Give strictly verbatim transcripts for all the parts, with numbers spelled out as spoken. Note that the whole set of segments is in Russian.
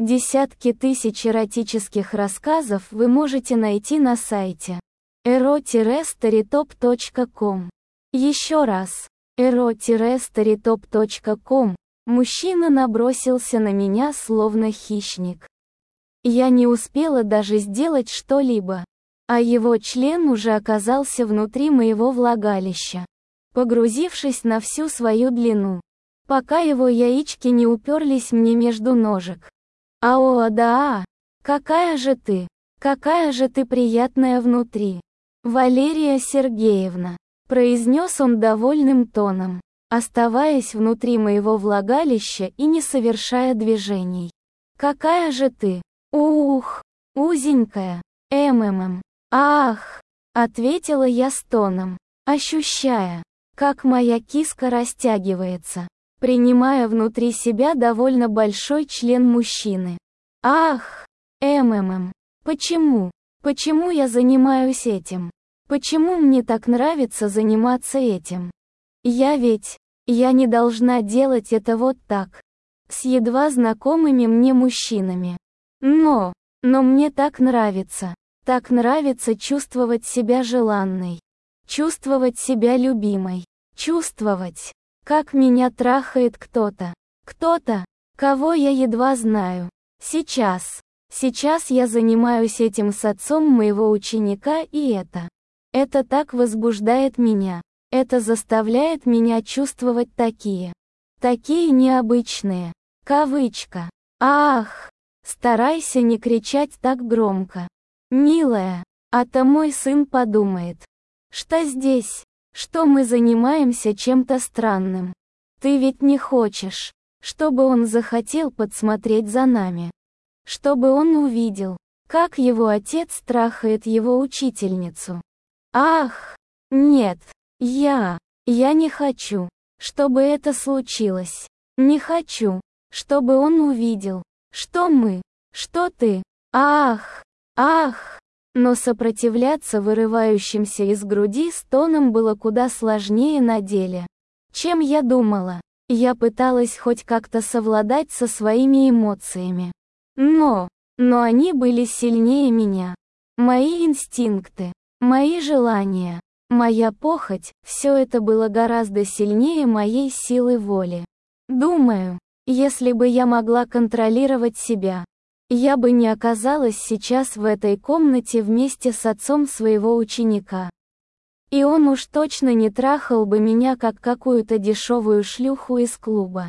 Десятки тысяч эротических рассказов вы можете найти на сайте эро старитоп точка ком. Еще раз. эро старитоп точка ком. Мужчина набросился на меня словно хищник. Я не успела даже сделать что-либо, а его член уже оказался внутри моего влагалища, погрузившись на всю свою длину, пока его яички не уперлись мне между ножек. Ао, да, какая же ты, какая же ты приятная внутри, Валерия Сергеевна, произнес он довольным тоном, оставаясь внутри моего влагалища и не совершая движений. Какая же ты, ух, узенькая, ммм, ах, ответила я стоном, ощущая, как моя киска растягивается, принимая внутри себя довольно большой член мужчины. Ах, ммм, почему, почему я занимаюсь этим? Почему мне так нравится заниматься этим? Я ведь, я не должна делать это вот так, с едва знакомыми мне мужчинами. Но, но мне так нравится, так нравится чувствовать себя желанной, чувствовать себя любимой, чувствовать, как меня трахает кто-то, кто-то, кого я едва знаю. Сейчас, сейчас я занимаюсь этим с отцом моего ученика, и это, это так возбуждает меня, это заставляет меня чувствовать такие, такие необычные, кавычка. Ах, старайся не кричать так громко. Милая, а то мой сын подумает, что здесь, что мы занимаемся чем-то странным. Ты ведь не хочешь, чтобы он захотел подсмотреть за нами. Чтобы он увидел, как его отец трахает его учительницу. Ах, нет, я, я не хочу, чтобы это случилось. Не хочу, чтобы он увидел, что мы, что ты. Ах, ах. Но сопротивляться вырывающимся из груди стонам было куда сложнее на деле, чем я думала. Я пыталась хоть как-то совладать со своими эмоциями. Но, но они были сильнее меня. Мои инстинкты, мои желания, моя похоть, все это было гораздо сильнее моей силы воли. Думаю, если бы я могла контролировать себя, я бы не оказалась сейчас в этой комнате вместе с отцом своего ученика. И он уж точно не трахал бы меня как какую-то дешевую шлюху из клуба.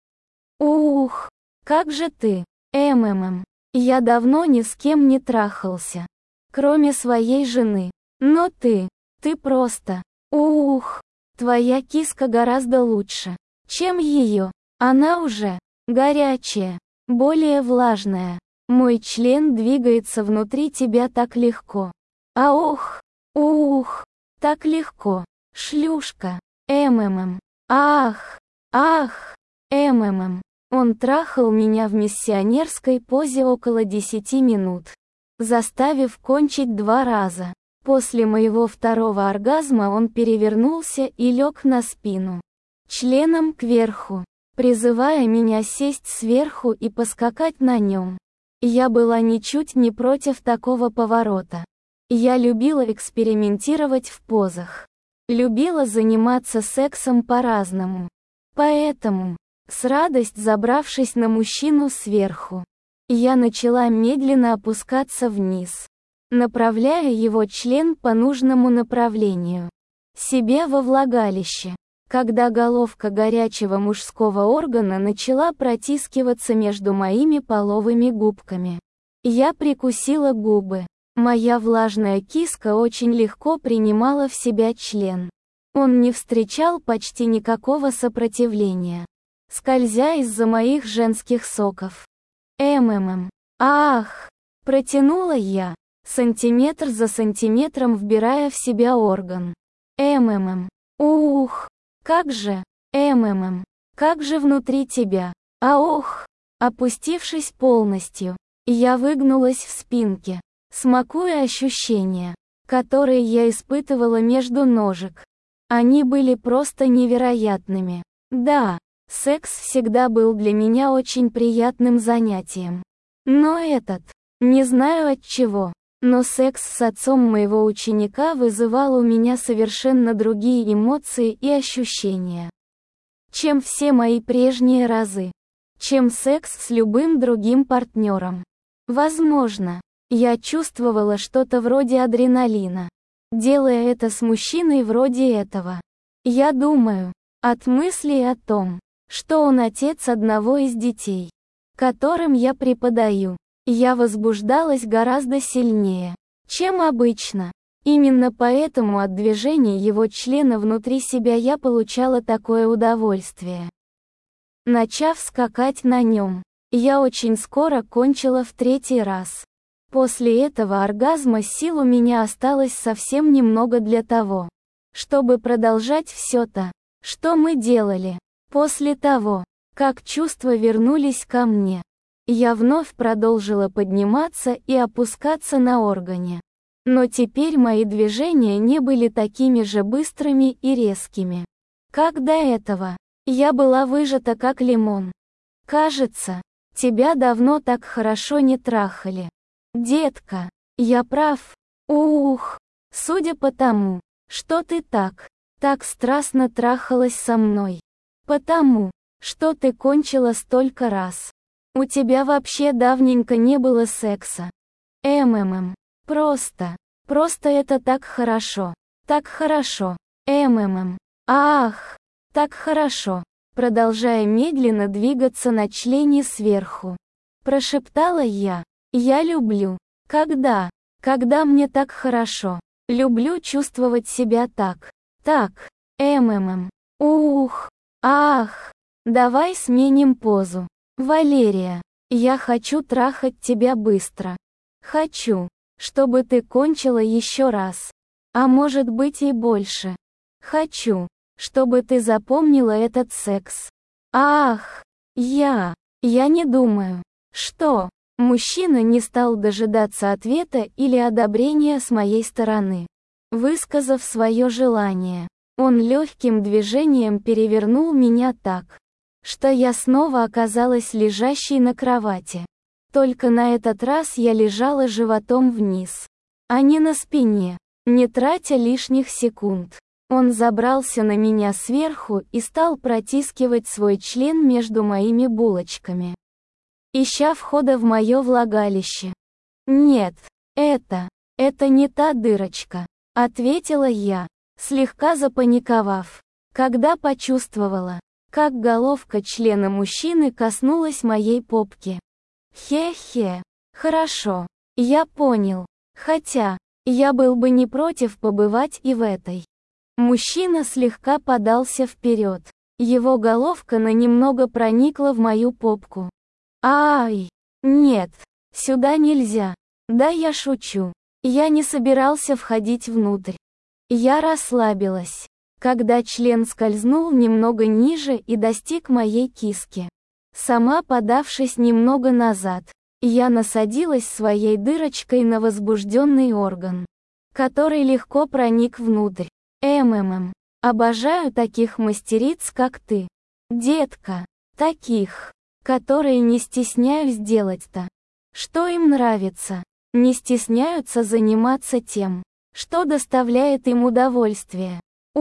Ух, как же ты, ммм, я давно ни с кем не трахался, кроме своей жены. Но ты, ты просто, ух, твоя киска гораздо лучше, чем ее. Она уже горячая, более влажная. Мой член двигается внутри тебя так легко. А ох, ух, так легко. Шлюшка, ммм, ах, ах, ммм. Он трахал меня в миссионерской позе около десяти минут, заставив кончить два раза. После моего второго оргазма он перевернулся и лег на спину, членом кверху, призывая меня сесть сверху и поскакать на нем. Я была ничуть не против такого поворота. Я любила экспериментировать в позах. Любила заниматься сексом по-разному. Поэтому, с радостью забравшись на мужчину сверху, я начала медленно опускаться вниз, направляя его член по нужному направлению. Себе во влагалище. Когда головка горячего мужского органа начала протискиваться между моими половыми губками, я прикусила губы. Моя влажная киска очень легко принимала в себя член. Он не встречал почти никакого сопротивления, скользя из-за моих женских соков. Ммм, ах, протянула я, сантиметр за сантиметром вбирая в себя орган. Ммм, ух. Как же, ммм, как же внутри тебя, а ох, опустившись полностью, я выгнулась в спинке, смакуя ощущения, которые я испытывала между ножек. Они были просто невероятными. Да, секс всегда был для меня очень приятным занятием. Но этот, не знаю от чего, но секс с отцом моего ученика вызывал у меня совершенно другие эмоции и ощущения, чем все мои прежние разы, чем секс с любым другим партнером. Возможно, я чувствовала что-то вроде адреналина, делая это с мужчиной вроде этого. Я думаю, от мысли о том, что он отец одного из детей, которым я преподаю, я возбуждалась гораздо сильнее, чем обычно. Именно поэтому от движения его члена внутри себя я получала такое удовольствие. Начав скакать на нем, я очень скоро кончила в третий раз. После этого оргазма сил у меня осталось совсем немного для того, чтобы продолжать все то, что мы делали. После того, как чувства вернулись ко мне, я вновь продолжила подниматься и опускаться на органе. Но теперь мои движения не были такими же быстрыми и резкими, как до этого. Я была выжата как лимон. Кажется, тебя давно так хорошо не трахали. Детка, я прав? Ух, судя по тому, что ты так, так страстно трахалась со мной. Потому, что ты кончила столько раз. У тебя вообще давненько не было секса. МММ. Просто. Просто это так хорошо. Так хорошо. МММ. Ах. Так хорошо. Продолжая медленно двигаться на члене сверху, прошептала я. Я люблю. Когда? Когда мне так хорошо. Люблю чувствовать себя так. Так. МММ. Ух. Ах. Давай сменим позу. Валерия, я хочу трахать тебя быстро. Хочу, чтобы ты кончила еще раз. А может быть и больше. Хочу, чтобы ты запомнила этот секс. Ах, я, я не думаю, что... Мужчина не стал дожидаться ответа или одобрения с моей стороны. Высказав свое желание, он легким движением перевернул меня так, что я снова оказалась лежащей на кровати. Только на этот раз я лежала животом вниз, а не на спине, не тратя лишних секунд. Он забрался на меня сверху и стал протискивать свой член между моими булочками, ища входа в мое влагалище. «Нет, это, это не та дырочка», — ответила я, слегка запаниковав, когда почувствовала, как головка члена мужчины коснулась моей попки. Хе-хе, хорошо, я понял, хотя, я был бы не против побывать и в этой. Мужчина слегка подался вперед, его головка на немного проникла в мою попку. Ай, нет, сюда нельзя. Да я шучу. Я не собирался входить внутрь. Я расслабилась, когда член скользнул немного ниже и достиг моей киски. Сама подавшись немного назад, я насадилась своей дырочкой на возбужденный орган, который легко проник внутрь. МММ. Обожаю таких мастериц, как ты. Детка. Таких, которые не стесняюсь делать-то, что им нравится, не стесняются заниматься тем, что доставляет им удовольствие.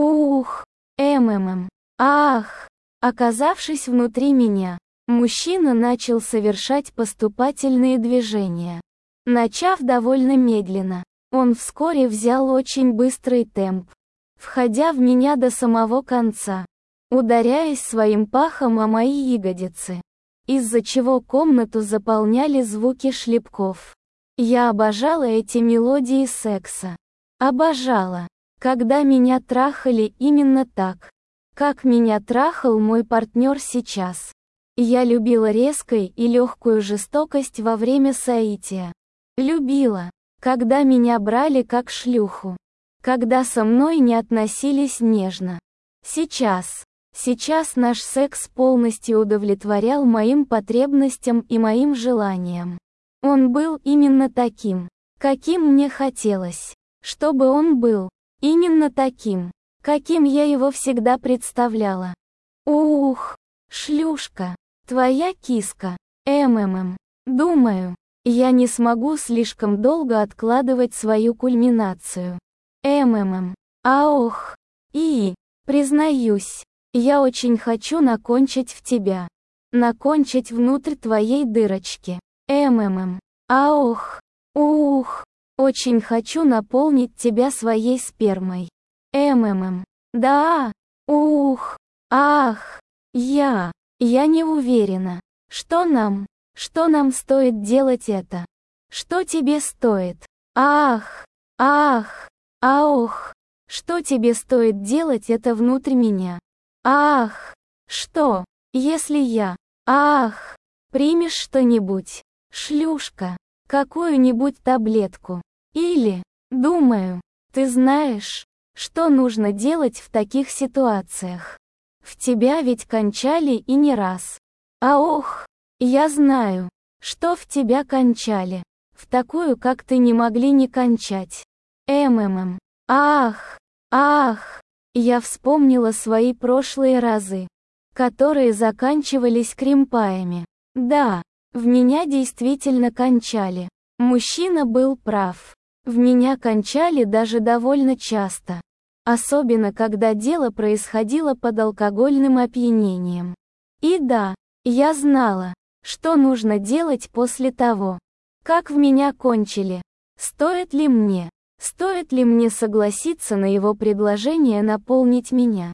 Ух, МММ. Ах. Оказавшись внутри меня, мужчина начал совершать поступательные движения. Начав довольно медленно, он вскоре взял очень быстрый темп, входя в меня до самого конца, ударяясь своим пахом о мои ягодицы, из-за чего комнату заполняли звуки шлепков. Я обожала эти мелодии секса. Обожала, когда меня трахали именно так, как меня трахал мой партнер сейчас. Я любила резкую и легкую жестокость во время соития. Любила, когда меня брали как шлюху, когда со мной не относились нежно. Сейчас, сейчас наш секс полностью удовлетворял моим потребностям и моим желаниям. Он был именно таким, каким мне хотелось, чтобы он был, именно таким, каким я его всегда представляла. Ух, шлюшка, твоя киска, МММ. Думаю, я не смогу слишком долго откладывать свою кульминацию. МММ. А ох. И, признаюсь, я очень хочу накончить в тебя. Накончить внутрь твоей дырочки. МММ. А ох. Ух. Очень хочу наполнить тебя своей спермой. МММ. Да. Ух. Ах. Я. Я не уверена. Что нам? Что нам стоит делать это? Что тебе стоит? Ах. Ах. Аох. Что тебе стоит делать это внутрь меня? Ах. Что, если я? Ах. Примешь что-нибудь? Шлюшка. Какую-нибудь таблетку. Или, думаю, ты знаешь, что нужно делать в таких ситуациях. В тебя ведь кончали и не раз. А ох, я знаю, что в тебя кончали. В такую, как ты, не могли не кончать. МММ. Ах, ах, я вспомнила свои прошлые разы, которые заканчивались кримпаями. Да, в меня действительно кончали. Мужчина был прав. В меня кончали даже довольно часто. Особенно когда дело происходило под алкогольным опьянением. И да, я знала, что нужно делать после того, как в меня кончили. Стоит ли мне, стоит ли мне согласиться на его предложение наполнить меня?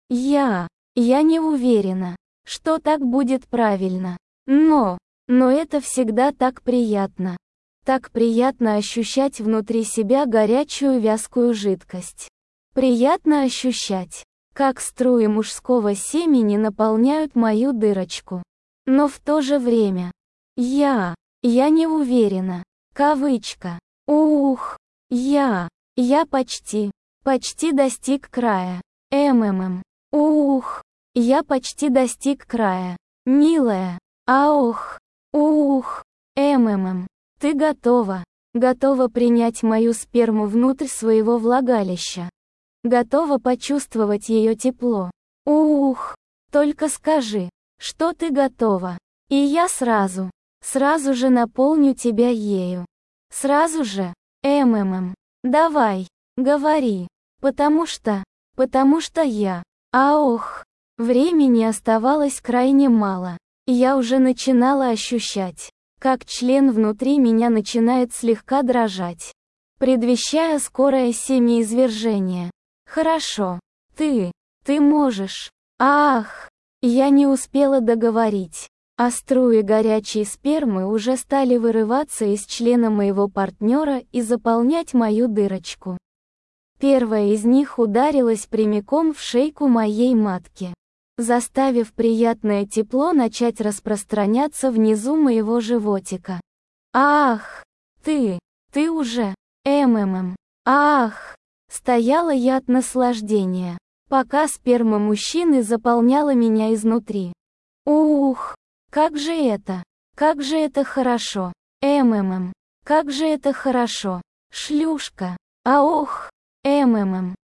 Я, я не уверена, что так будет правильно. Но, но это всегда так приятно. Так приятно ощущать внутри себя горячую вязкую жидкость. Приятно ощущать, как струи мужского семени наполняют мою дырочку. Но в то же время, я, я не уверена, кавычка, ух, я, я почти, почти достиг края, МММ, ух, я почти достиг края, милая, аох, ух, МММ, ты готова, готова принять мою сперму внутрь своего влагалища. Готова почувствовать ее тепло. Ух, только скажи, что ты готова, и я сразу, сразу же наполню тебя ею. Сразу же, МММ, давай, говори, потому что, потому что я, а ох, времени оставалось крайне мало, я уже начинала ощущать, как член внутри меня начинает слегка дрожать, предвещая скорое семяизвержение. Хорошо, ты, ты можешь. Ах, я не успела договорить, а струи горячей спермы уже стали вырываться из члена моего партнера и заполнять мою дырочку. Первая из них ударилась прямиком в шейку моей матки, заставив приятное тепло начать распространяться внизу моего животика. Ах, ты, ты уже, МММ, ах. Стояла я от наслаждения, пока сперма мужчины заполняла меня изнутри. Ух, как же это, как же это хорошо, МММ, как же это хорошо, шлюшка, а ох, МММ,